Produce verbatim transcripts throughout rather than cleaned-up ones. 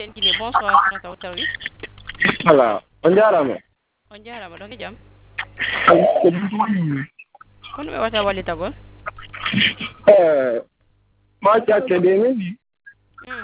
Guinée, bonsoir, c'est notre service. Voilà, on jarama. On jarama, donc jam. Eh, Kono ɓe wata wallitagol? ma cakke de min Mm.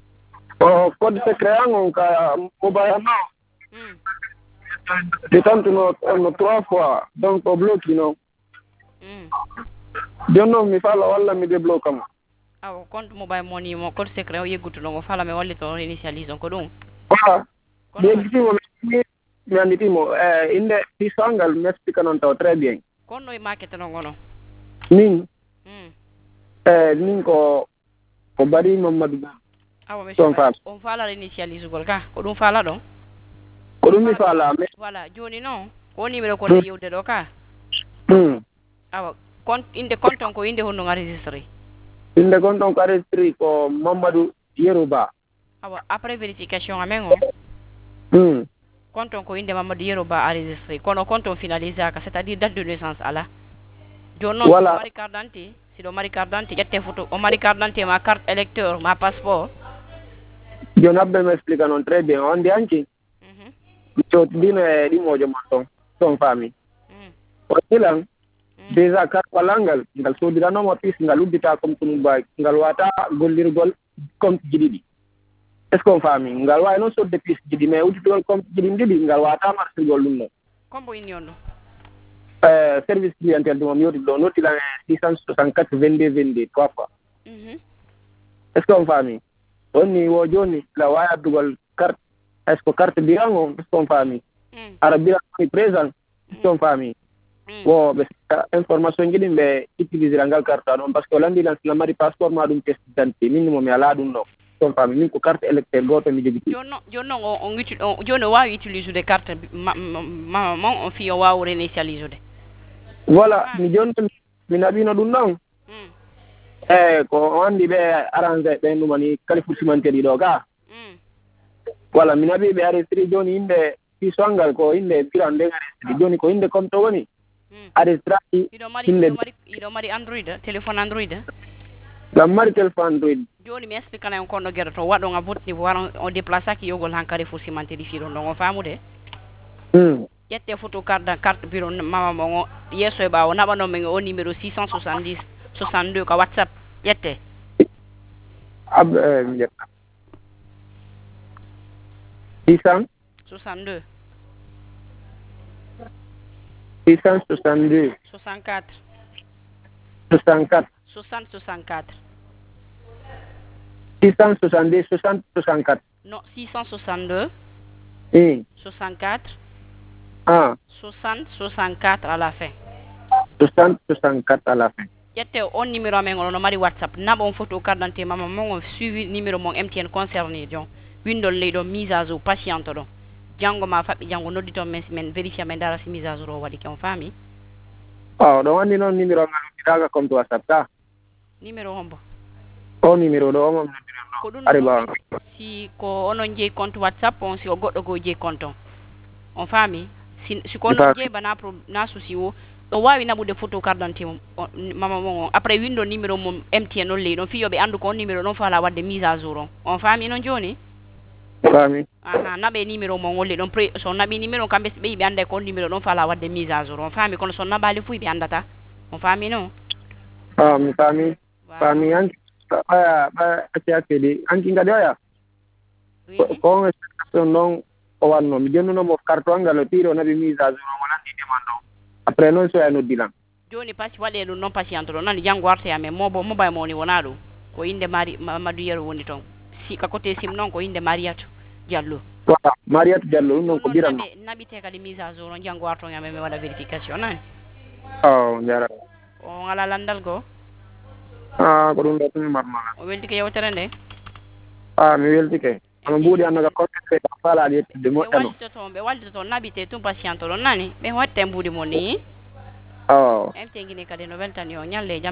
o code secret angon ka mobile ma Mm. de tanto no no trois fois donc o bloqué no Mm. jonno mi fala walla mi débloque mo Awo compte mobile money mo code secret o yeggutuno mo fala mi wallito on initialise on ko ɗum. voilà Kono waɗi. deggitimo mi mi anditimo eh inde fisangal mi explique non taw très bien Kono e market non gono. min Mm. eh min ko ko bari mamadou ba Awo Ɗon monsieur faam. on fala initialise gol ka ko ɗum fala ɗon. ko ɗum mi fala mais Voilà joni non ko numéro ko le yewde ɗo ka. hmm Awa compte inde compte on ko inde honno enregistré. inde gon ɗon ko arrestri ko mamadou yerouba Awa après vérification amen o hmm compte on ko inde Mamadou Yero Ba enregistré kono compte on finalisé aka c'est-à-dire date de naissance ala joni noon Voilà. siɗo mari carte d'identité siɗo mari carte d'identité ƴette photo o mari carte d'identité ma carte électeur ma passeport. joni abbe mi explique noon très bien on ndi hanki Mhm. mi cootidino e ɗimojo mon toon toon faami Mm. o ɗilan Mm. déjà carte walal ngal ngal soodiranoma pis ngal uddita comme tum ba ngal wata gollirgol compte ji ɗiɗi est ce que on faami ngal wawi noon sodde pis jiɗi mais udditugol compte jiɗi ɗiɗi ngal wata martirgol ɗum ɗon Combo inni on ɗo e service clientèle ɗum o mi yoti ɗo nottilan e six cent soixante quatre vingt deux vingt deux trois fois Mhm. est ce que on faami on ni wo joni la wawi addugol carte est ce que carte biran o est ce que on faami Mm. ara biran oni présent est ce que on faami Mm. wo ɓe information ji ɗin ɓe utilisera ngal carte ɗon par ce que o landilan sina mari passeport ma ɗum test d'identité min mo mi ala ɗum ɗo ɗon faami min ko carte électeur goto mi jogui joni noon joni noon o on uti o joni o wawi utilisé de carte ma ma mon on fi o wawa réinitialise ude. voilà mi joni mi naɓino ɗum ɗon Mm. eyyi ko o andi ɓe arrangé ɓen ɗumani kalifour cimenterie ɗo ga Mm. voilà mi naɓi ɓe arrestri joni inde fisongal ko inde biran nden arrestri joni ko inde comme to woni Mm. arrestraki iɗo mari inde iɗo mari iɗo mari android téléphone android ngam mari téléphone android joni mi explique na on konno gueɗe to waɗo a botni waran on déplace aki yogol han carrefour cimenterie fiɗon ɗon o famude ƴette photo carte carte bureau mama mo o yesso e ɓawo naɓanon men o numéro six cent soixante dix soixante deux ko whatsapp ƴette ab mi ƴetta six cent soixante deux six cent soixante deux soixante quatre soixante quatre soixante soixante quatre six cent soixante deux soixante soixante quatre non six cent soixante deux i soixante quatre ah soixante soixante quatre à la fin soixante soixante quatre à la fin ƴette on numéro amen o no mari whatsapp naɓa on photo carte d'identité mama mon on suivi numéro mon M T N concerné jon windol ley ɗon mise à jour patiente ɗon janggo ma faɓɓi janggo nodditon men men vérifié men dara si mise à jour o waɗi ke on faami waaw ɗo wanni noon numéro ngal udditaga comme to whatsapp ta numéro hombo o numéro ɗo omam noddiren ko ɗo ɗum ari ɗo ɓawa si ko onon jeeyi compte whatsapp on si o goɗɗo goo jeeyi compte on on faami si siko onon jeeyi bana pro na souci o o wawi naɓude photo carte d'identité mum mama mon on après windo numéro mum M T N on ley ɗon fiyoɓe andu ko on numéro ɗon fala wadde mise à jour on on faami noon joni faami aha naɓe numéro mon wolle ɗon pré so naɓi numéro kamɓe so ɓeyi ɓe anda ko on numéro ɗon fala wadde mise à jour on faami kono so naɓali fuy ɓe andata on faami noon ah mi faami faami hanki ɓaya ɓaya acci hakkedi hanki kadi oya ko on noon o wanno mi jonnunomo carton ngal o tiiri o naɓi mise à jour omo landi demande o après noon soya noddilan joni pasi waɗe ɗum noon patiente ɗo nani janggo arte amen mobo mobile mo woni wona ɗum ko inde mari Mamadou Yero woni toon si ka côté sim noon ko inde Mariatou Diallo voilà Mariatou Diallo ɗum noon ko ɓiranno naɓite kadi mise à jour on janggo arton amen mi waɗa vérification nani o jarama on ala landal goo a ko ɗum ɗo tumi marmala o welti ko yewtere nde a mi welti kay ono mbuuɗi annoga contete faalaɗi yettude ɓe moƴƴano wallito toon ɓe wallito toon naɓite tum patiente ɗon nani ɓe watte mbuuɗi mon ni o M T N Guinée kadi no weltani o ñalle jaam